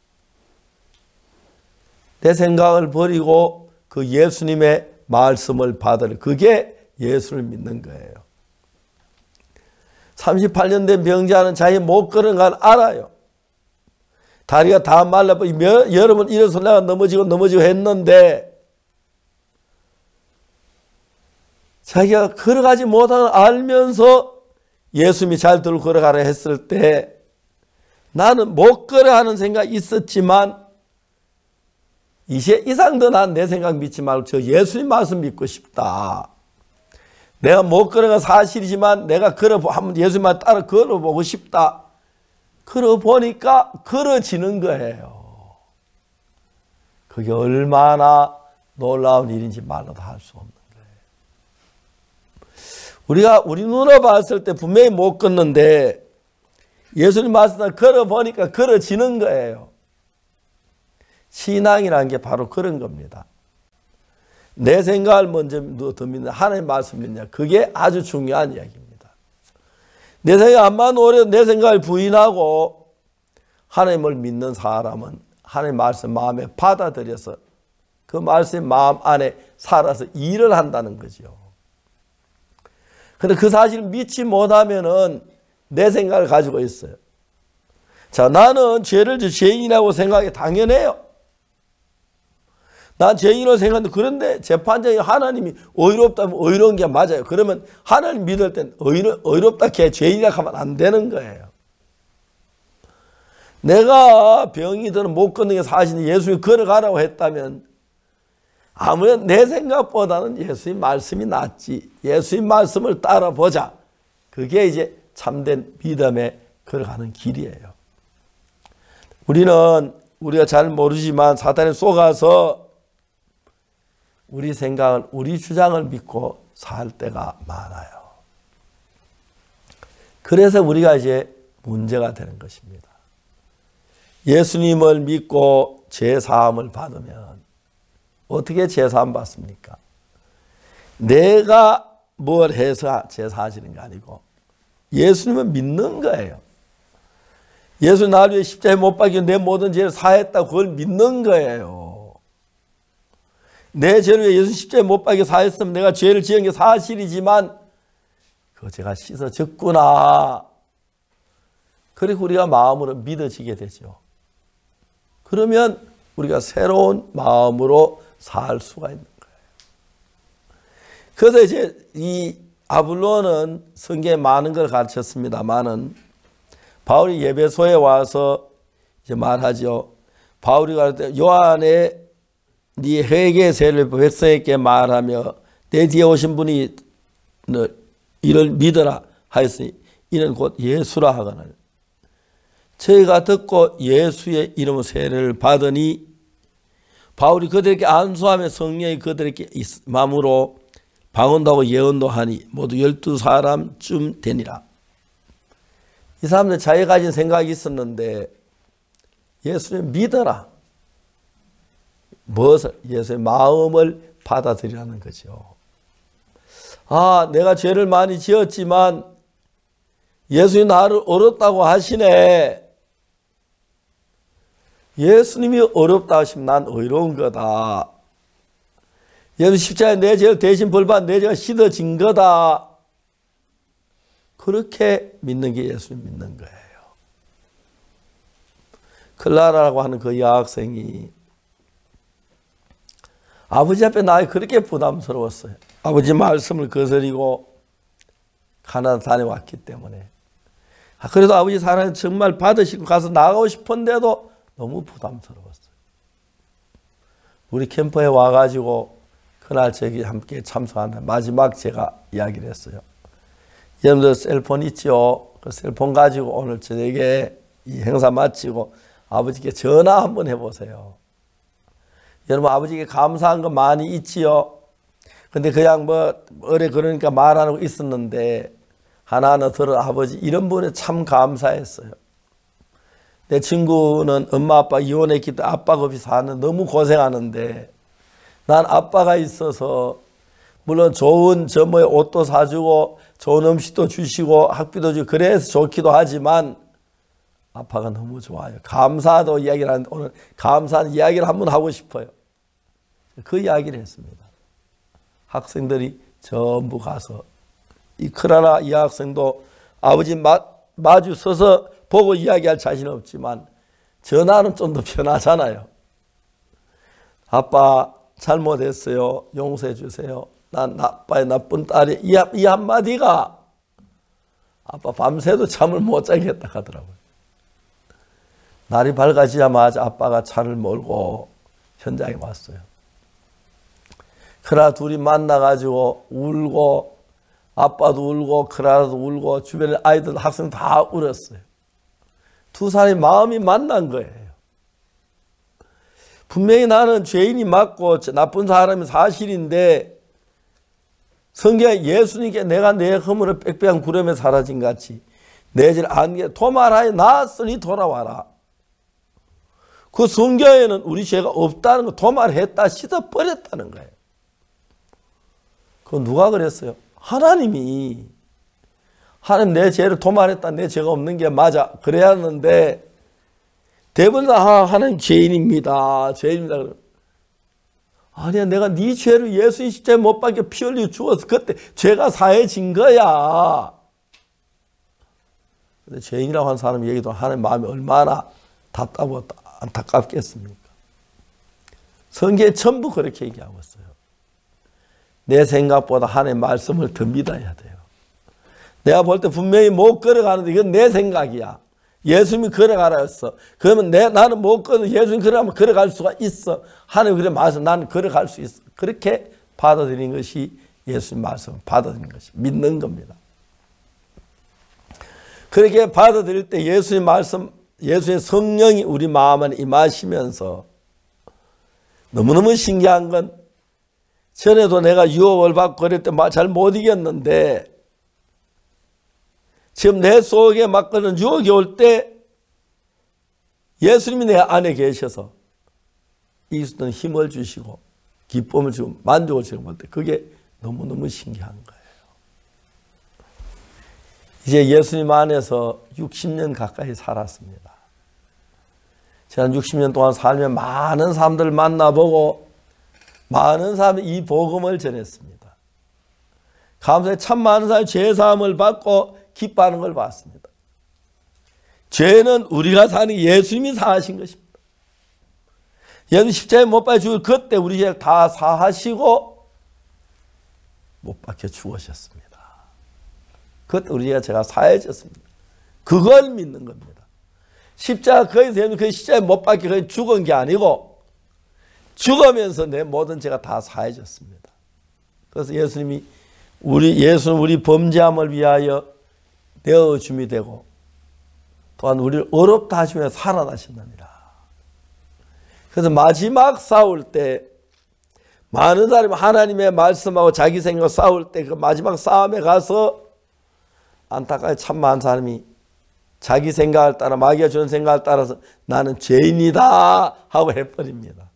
내 생각을 버리고 그 예수님의 말씀을 받으려 그게 예수를 믿는 거예요. 삼십팔 년 된 병자는 자기 못 걸은 걸 알아요. 다리가 다 말라버리고 여러 번 일어서 내가 넘어지고 넘어지고 했는데 자기가 걸어가지 못하는 걸 알면서 예수님이 잘 들고 걸어가라 했을 때 나는 못 걸어가는 생각이 있었지만 이제 이상 더 난 내 생각 믿지 말고 저 예수님 말씀 믿고 싶다. 내가 못 걸어가 사실이지만 내가 걸어 한번 예수님만 따라 걸어보고 싶다. 걸어보니까 걸어지는 거예요. 그게 얼마나 놀라운 일인지 말로도 할 수 없는 거예요. 우리가 우리 눈으로 봤을 때 분명히 못 걷는데 예수님 말씀을 걸어보니까 걸어지는 거예요. 신앙이라는 게 바로 그런 겁니다. 내 생각을 먼저 더 믿는 하나님 말씀 믿냐 그게 아주 중요한 이야기입니다. 내 생각 안 맞는 오래 내 생각을 부인하고 하나님을 믿는 사람은 하나님 말씀 마음에 받아들여서 그 말씀 마음 안에 살아서 일을 한다는 거죠. 그런데 그 사실을 믿지 못하면은 내 생각을 가지고 있어요. 자, 나는 죄를 죄인이라고 생각이 당연해요. 난 죄인으로 생각하는데 그런데 재판장이 하나님이 의롭다면 의로운 게 맞아요. 그러면 하나님 믿을 땐 의로, 의롭다 게 죄인이라고 하면 안 되는 거예요. 내가 병이 드는 못 걷는 게 사실인데 예수님이 걸어가라고 했다면 아무래도 내 생각보다는 예수님 말씀이 낫지. 예수님 말씀을 따라보자. 그게 이제 참된 믿음에 걸어가는 길이에요. 우리는 우리가 잘 모르지만 사탄에 속아서 우리 생각을, 우리 주장을 믿고 살 때가 많아요. 그래서 우리가 이제 문제가 되는 것입니다. 예수님을 믿고 죄사함을 받으면 어떻게 죄사함 받습니까? 내가 뭘 해서 죄사하시는 게 아니고 예수님을 믿는 거예요. 예수 나를 위해 십자가에 못 박혀 내 모든 죄를 사했다고 그걸 믿는 거예요. 내 죄를 위해 예수 십자가에 못 박혀 사했으면 내가 죄를 지은 게 사실이지만 그 죄가 씻어졌구나. 그리고 우리가 마음으로 믿어지게 되죠. 그러면 우리가 새로운 마음으로 살 수가 있는 거예요. 그래서 이제 이 아볼로는 성경에 많은 걸 가르쳤습니다만은 바울이 예배소에 와서 이제 말하죠. 바울이 가르칠 때 요한의 네 회개 세를 백성에게 말하며 내 뒤에 오신 분이 이를 믿어라 하였으니 이는 곧 예수라 하거늘. 저희가 듣고 예수의 이름으로 세례를 받으니 바울이 그들에게 안수하며 성령이 그들에게 마음으로 방언도 예언도 하니 모두 열두 사람쯤 되니라. 이 사람들 자기가 가진 생각이 있었는데 예수를 믿어라. 무엇을? 예수의 마음을 받아들이라는 거죠. 아, 내가 죄를 많이 지었지만 예수님이 나를 어렵다고 하시네. 예수님이 어렵다 하시면 난 의로운 거다. 예수 십자가에 내 죄를 대신 벌받은 내 죄가 씻어진 거다. 그렇게 믿는 게 예수님 믿는 거예요. 클라라라고 하는 그 여학생이 아버지 앞에 나이 그렇게 부담스러웠어요. 아버지 말씀을 거스리고 가나다 다녀왔기 때문에. 그래도 아버지 사랑을 정말 받으시고 가서 나가고 싶은데도 너무 부담스러웠어요. 우리 캠프에 와가지고 그날 저기 함께 참석하는 마지막 제가 이야기를 했어요. 여러분들 셀폰 있죠? 그 셀폰 가지고 오늘 저녁에 이 행사 마치고 아버지께 전화 한번 해보세요. 여러분 아버지께 감사한 거 많이 있지요? 근데 그냥 뭐 어래 그러니까 말 안 하고 있었는데 하나하나 들어 아버지 이런 분에 참 감사했어요. 내 친구는 엄마 아빠 이혼했기 때문에 아빠가 없이 사는 너무 고생하는데 난 아빠가 있어서 물론 좋은 저 뭐에 옷도 사주고 좋은 음식도 주시고 학비도 주고 그래서 좋기도 하지만 아빠가 너무 좋아요. 감사도 이야기를 하는데 오늘 감사한 이야기를 한번 하고 싶어요. 그 이야기를 했습니다. 학생들이 전부 가서 이 크라라 이 학생도 아버지 마, 마주 서서 보고 이야기할 자신은 없지만 전화는 좀 더 편하잖아요. 아빠 잘못했어요. 용서해 주세요. 난 아빠의 나쁜 딸이 이, 이 한마디가 아빠 밤새도 잠을 못 자겠다 하더라고요. 날이 밝아지자마자 아빠가 차를 몰고 현장에 왔어요. 크라 둘이 만나가지고 울고 아빠도 울고 크라도 울고 주변에 아이들 학생 다 울었어요. 두 사람이 마음이 만난 거예요. 분명히 나는 죄인이 맞고 나쁜 사람이 사실인데 성경에 예수님께 내가 내 허물을 빽빽한 구름에 사라진 같이 내 죄를 안게 도말하여 나았으니 돌아와라. 그 성경에는 우리 죄가 없다는 거 도말했다 씻어버렸다는 거예요. 그거 누가 그랬어요? 하나님이. 하나님 내 죄를 도말했다. 내 죄가 없는 게 맞아. 그래야 하는데 대부분 다 하나님 죄인입니다. 죄인입니다. 아니야 내가 네 죄를 예수님 십자가에 못 박혀 피 흘리고 죽어서 그때 죄가 사해진 거야. 근데 죄인이라고 하는 사람 얘기도 하나님 마음이 얼마나 답답하고 안타깝겠습니까? 성경에 전부 그렇게 얘기하고 있어요. 내 생각보다 하나님의 말씀을 더 믿어야 돼요. 내가 볼 때 분명히 못 걸어가는데 이건 내 생각이야. 예수님이 걸어가라 했어. 그러면 내, 나는 못 걸어 예수님이 걸어가면 걸어갈 수가 있어. 하나님 그래 말씀 나는 걸어갈 수 있어. 그렇게 받아들이는 것이 예수님 말씀을 받아들이는 것이 믿는 겁니다. 그렇게 받아들일 때 예수님 말씀 예수의 성령이 우리 마음 안에 임하시면서 너무너무 신기한 건 전에도 내가 유혹을 받고 그럴 때 잘 못 이겼는데 지금 내 속에 막거는 유혹이 올 때 예수님이 내 안에 계셔서 이수는 힘을 주시고 기쁨을 주고 만족을 주고 볼 때 그게 너무너무 신기한 거예요. 이제 예수님 안에서 육십 년 가까이 살았습니다. 지난 육십 년 동안 살며 많은 사람들을 만나보고 많은 사람이 이 복음을 전했습니다. 감사히 참 많은 사람이 죄사함을 받고 기뻐하는 걸 봤습니다. 죄는 우리가 사는 게 예수님이 사하신 것입니다. 예수님 십자가에 못 박혀 죽을 그때 우리 죄를 다 사하시고 못 박혀 죽으셨습니다. 그때 우리 죄가 제가 사해졌습니다. 그걸 믿는 겁니다. 십자가 거기서 그 십자가에 못 박혀 거기 죽은 게 아니고 죽으면서 내 모든 죄가 다 사해졌습니다. 그래서 예수님이 우리 예수는 우리 범죄함을 위하여 내어줌이 되고 또한 우리를 어렵다 하시며 살아나신답니다. 그래서 마지막 싸울 때 많은 사람이 하나님의 말씀하고 자기 생각 싸울 때 그 마지막 싸움에 가서 안타깝게 참 많은 사람이 자기 생각을 따라 마귀가 주는 생각을 따라서 나는 죄인이다 하고 해버립니다.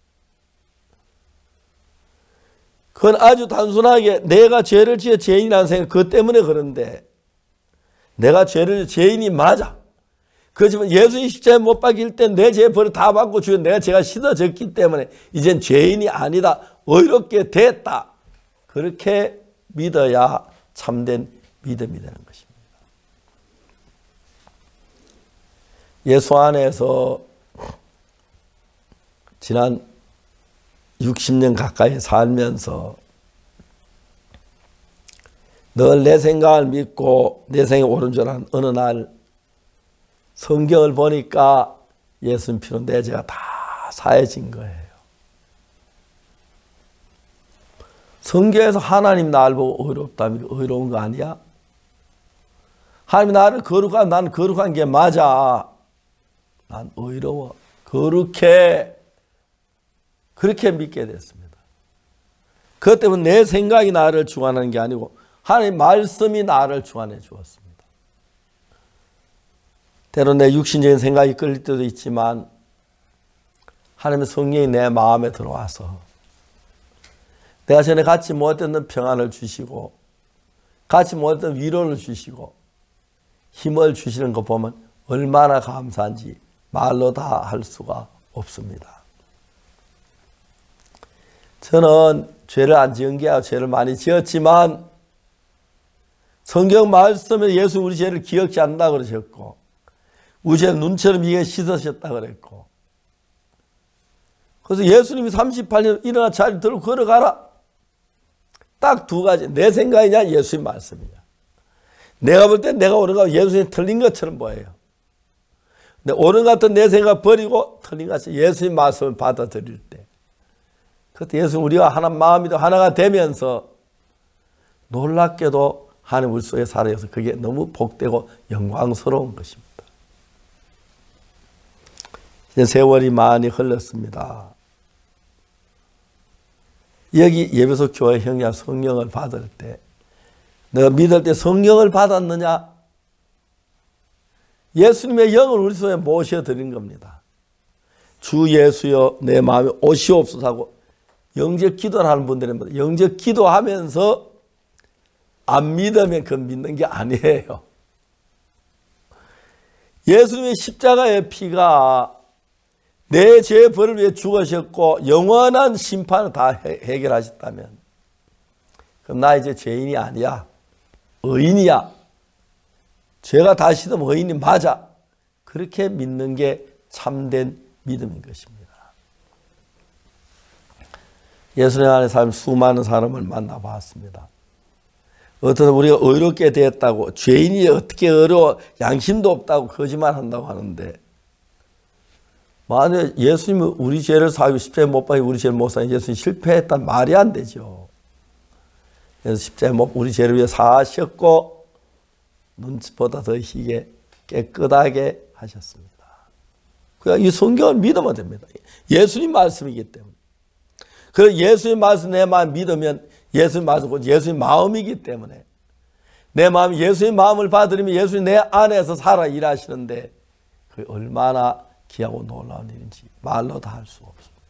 그건 아주 단순하게 내가 죄를 지어 죄인이라는 생각 그것 때문에 그런데 내가 죄를 죄인이 맞아. 그렇지만 예수님 십자가에 못 박힐 때 내 죄 벌을 다 받고 죽은 내가 죄가 씻어졌기 때문에 이젠 죄인이 아니다. 의롭게 됐다. 그렇게 믿어야 참된 믿음이 되는 것입니다. 예수 안에서 지난 육십 년 가까이 살면서 늘 내 생각을 믿고 내 생각이 옳은 줄 아는 어느 날 성경을 보니까 예수님 피로 내 죄가 다 사해진 거예요. 성경에서 하나님 나를 보고 의롭다면 의로운 거 아니야? 하나님 나를 거룩한 난 거룩한 게 맞아. 난 의로워. 그렇게 그렇게 믿게 됐습니다. 그것 때문에 내 생각이 나를 주관하는 게 아니고 하나님 말씀이 나를 주관해 주었습니다. 때로 내 육신적인 생각이 끌릴 때도 있지만 하나님의 성령이 내 마음에 들어와서 내가 전에 갖지 못했던 평안을 주시고 갖지 못했던 위로를 주시고 힘을 주시는 거 보면 얼마나 감사한지 말로 다 할 수가 없습니다. 저는 죄를 안 지은 게 아니라 죄를 많이 지었지만 성경 말씀에 예수 우리 죄를 기억지 않는다 그러셨고 우리 죄를 눈처럼 이게 씻으셨다 그랬고 그래서 예수님이 삼십팔 년 일어나 자리 들고 걸어가라. 딱 두 가지. 내 생각이냐 예수님 말씀이냐. 내가 볼 땐 내가 옳은 거 예수님 틀린 것처럼 보여요. 근데 옳은 것 같은 내 생각 버리고 틀린 것 같이 예수님 말씀을 받아들일 때 그때 예수 우리가 하나 마음이 하나가 되면서 놀랍게도 하나님 우리 속에 살아서 그게 너무 복되고 영광스러운 것입니다. 이제 세월이 많이 흘렀습니다. 여기 예배소 교회 형제가 성령을 받을 때 너가 믿을 때 성령을 받았느냐? 예수님의 영을 우리 속에 모셔드린 겁니다. 주 예수여 내 마음에 오시옵소서 하고 영적 기도를 하는 분들입니다. 영적 기도하면서 안 믿으면 그 믿는 게 아니에요. 예수님의 십자가의 피가 내 죄의 벌을 위해 죽으셨고 영원한 심판을 다 해결하셨다면 그럼 나 이제 죄인이 아니야. 의인이야. 죄가 다 씻으면 의인이 맞아. 그렇게 믿는 게 참된 믿음인 것입니다. 예수님 안에 살면 수많은 사람을 만나봤습니다. 어떤 우리가 의롭게 되었다고 죄인이 어떻게 어려워 양심도 없다고 거짓말한다고 하는데 만약 예수님은 우리 죄를 사하고 십자가에 못 박혀 우리 죄를 못 사하니 예수님 실패했단 말이 안 되죠. 그래서 십자가에 못 우리 죄를 위해 사하셨고 눈보다 더 희게 깨끗하게 하셨습니다. 그러니까 이 성경을 믿으면 됩니다. 예수님 말씀이기 때문에. 그래서 예수님 말씀 내 마음 믿으면 예수님 말씀 예수님 마음이기 때문에 내 마음이 예수님 마음을 받으면 예수님 내 안에서 살아 일하시는데 그게 얼마나 귀하고 놀라운 일인지 말로 다 할 수 없습니다.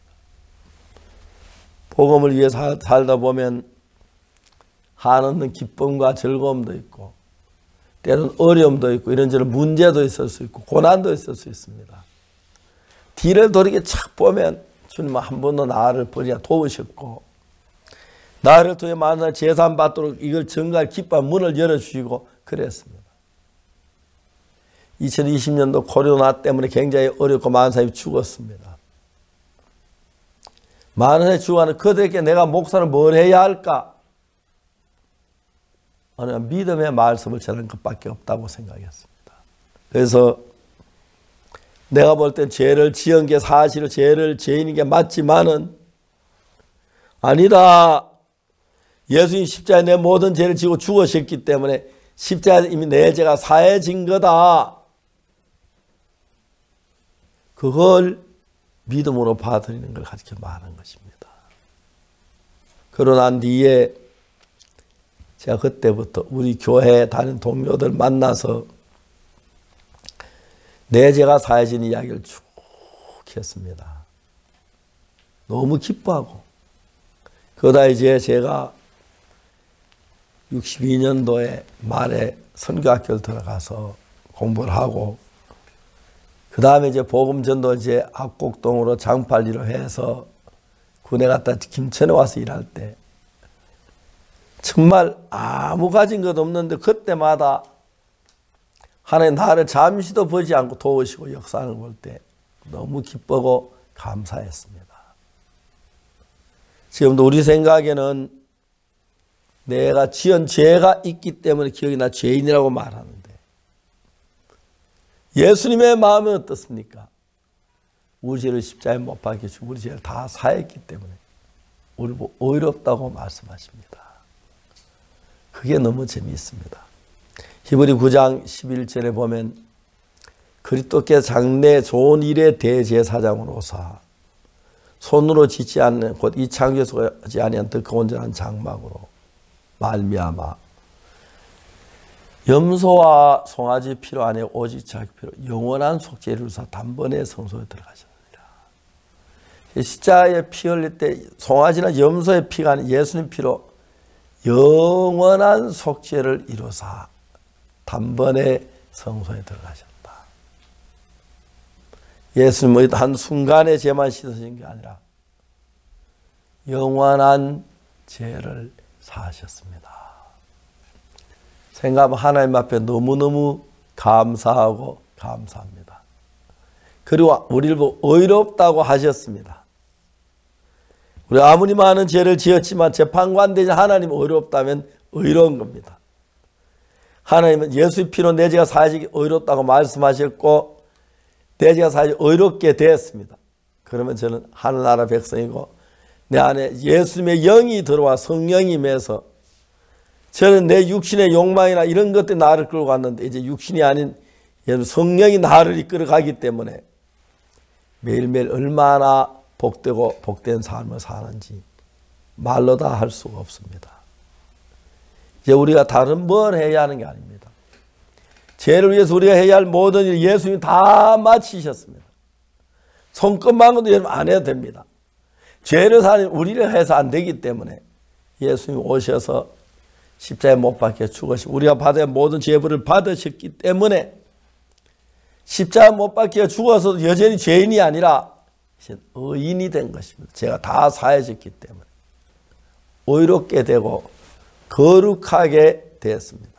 복음을 위해 살다 보면 한없는 기쁨과 즐거움도 있고 때로는 어려움도 있고 이런저런 문제도 있을 수 있고 고난도 있을 수 있습니다. 뒤를 돌이켜 착 보면 주님은 한 번도 나를 버리지 도우셨고 나를 통해 만나 재산 받도록 이걸 증가할 기뻐한 문을 열어주시고 그랬습니다. 이천이십 년도 코로나 때문에 굉장히 어렵고 많은 사람이 죽었습니다. 많은 사람이 죽어가는 그들에게 내가 목사를 뭘 해야 할까? 믿음의 말씀을 전하는 것밖에 없다고 생각했습니다. 그래서 내가 볼 땐 죄를 지은 게 사실은 죄를 죄인인 게 맞지만은 아니다. 예수님 십자가에 내 모든 죄를 지고 죽으셨기 때문에 십자가에 이미 내 죄가 사해진 거다. 그걸 믿음으로 받아들이는 걸 가지고 말하는 것입니다. 그러고 난 뒤에 제가 그때부터 우리 교회에 다니는 동료들 만나서 내 죄가 사해진 이야기를 쭉 했습니다. 너무 기뻐하고. 그러다 이제 제가 육십이 년도에 말에 선교학교를 들어가서 공부를 하고 그 다음에 이제 복음전도 이제 압곡동으로 장팔리로 해서 군에 갔다 김천에 와서 일할 때 정말 아무 가진 것 없는데 그때마다 하나님 나를 잠시도 보지 않고 도우시고 역사하는 걸 볼 때 너무 기쁘고 감사했습니다. 지금도 우리 생각에는 내가 지은 죄가 있기 때문에 기억이 나 죄인이라고 말하는데 예수님의 마음은 어떻습니까? 우리 죄를 십자가에 못 박혀주고 우리 죄를 다 사했기 때문에 우리 보고 의롭다고 말씀하십니다. 그게 너무 재미있습니다. 히브리 구 장 십일 절에 보면 그리스도께서 장래 좋은 일의 대제사장으로서 손으로 짓지 않는 곧 이 창조에서 하지 아니한 더 온전한 장막으로 말미암아 염소와 송아지 피로 안에 오직 자기 피로 영원한 속죄를 이루사 단번에 성소에 들어가셨느니라. 십자가에 피 흘릴 때 송아지나 염소의 피가 아닌 예수님 피로 영원한 속죄를 이루사 단번에 성소에 들어가셨다. 예수님은 한 순간의 죄만 씻으신 게 아니라 영원한 죄를 사하셨습니다. 생각하면 하나님 앞에 너무너무 감사하고 감사합니다. 그리고 우리를 보고 의롭다고 하셨습니다. 우리 아무리 많은 죄를 지었지만 재판관 되신 하나님 의롭다면 의로운 겁니다. 하나님은 예수의 피로 내 죄가 사해지기 의롭다고 말씀하셨고 내 죄가 사해지기 의롭게 되었습니다. 그러면 저는 하늘나라 백성이고 내 안에 예수님의 영이 들어와 성령이 임해서 저는 내 육신의 욕망이나 이런 것들 나를 끌고 갔는데 이제 육신이 아닌 성령이 나를 이끌어 가기 때문에 매일매일 얼마나 복되고 복된 삶을 사는지 말로 다 할 수가 없습니다. 이제 우리가 다른 뭘 해야 하는 게 아닙니다. 죄를 위해서 우리가 해야 할 모든 일 예수님이 다 마치셨습니다. 손끝만큼도 여러분 안 해도 됩니다. 죄를 사는 우리를 해서 안 되기 때문에 예수님이 오셔서 십자가에 못 박혀 죽으시고 우리가 받아야 모든 죄벌을 받으셨기 때문에 십자가에 못 박혀 죽어서 여전히 죄인이 아니라 의인이 된 것입니다. 제가 다 사해졌기 때문에 의롭게 되고 거룩하게 되었습니다.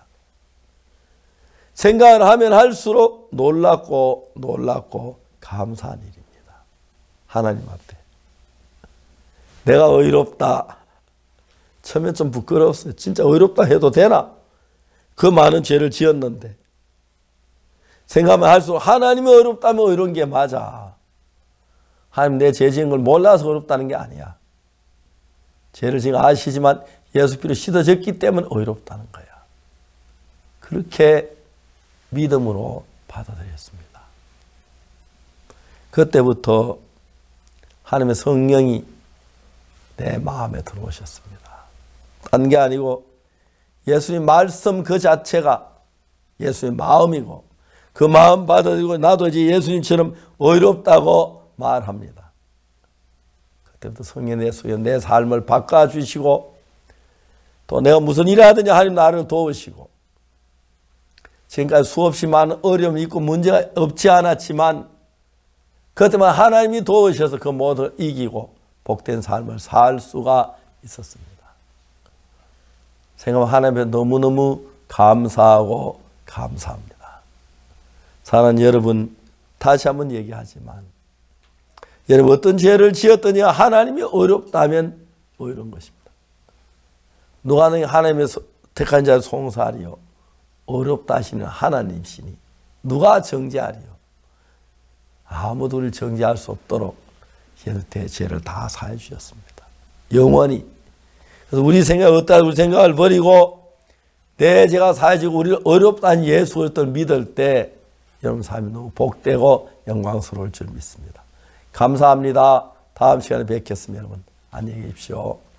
생각을 하면 할수록 놀랍고 놀랍고 감사한 일입니다. 하나님 앞에 내가 의롭다. 처음엔 좀 부끄러웠어요. 진짜 의롭다 해도 되나? 그 많은 죄를 지었는데 생각하면 할수록 하나님이 의롭다면 의로운 게 맞아. 하나님 내 죄 지은 걸 몰라서 의롭다는 게 아니야. 죄를 지금 아시지만 예수 피로 씻어졌기 때문에 의롭다는 거야. 그렇게 믿음으로 받아들였습니다. 그때부터 하나님의 성령이 내 마음에 들어오셨습니다. 딴 게 아니고 예수님 말씀 그 자체가 예수님 마음이고 그 마음 받아들이고 나도 이제 예수님처럼 의롭다고 말합니다. 그때부터 성령 내 속에 내 삶을 바꿔주시고 또 내가 무슨 일을 하든지 하나님 나를 도우시고 지금까지 수없이 많은 어려움이 있고 문제가 없지 않았지만 그때만 하나님이 도우셔서 그 모든 이기고 복된 삶을 살 수가 있었습니다. 생각하면 하나님께 너무너무 감사하고 감사합니다. 사랑하는 여러분, 다시 한번 얘기하지만 여러분 어떤 죄를 지었더니 하나님이 어렵다면 어려운 것입니다. 누가 하나님의 택한 자를 송사하리요. 어렵다 하시는 하나님이시니 누가 정죄하리요. 아무도 우리를 정죄할 수 없도록 대죄를 다 사해 주셨습니다. 영원히. 그래서 우리 생각, 어떠한 우리 생각을 버리고 내 죄가 사해지고 우리를 어렵다는 예수 그리스도를 믿을 때 여러분 삶이 너무 복되고 영광스러울 줄 믿습니다. 감사합니다. 다음 시간에 뵙겠습니다. 여러분 안녕히 계십시오.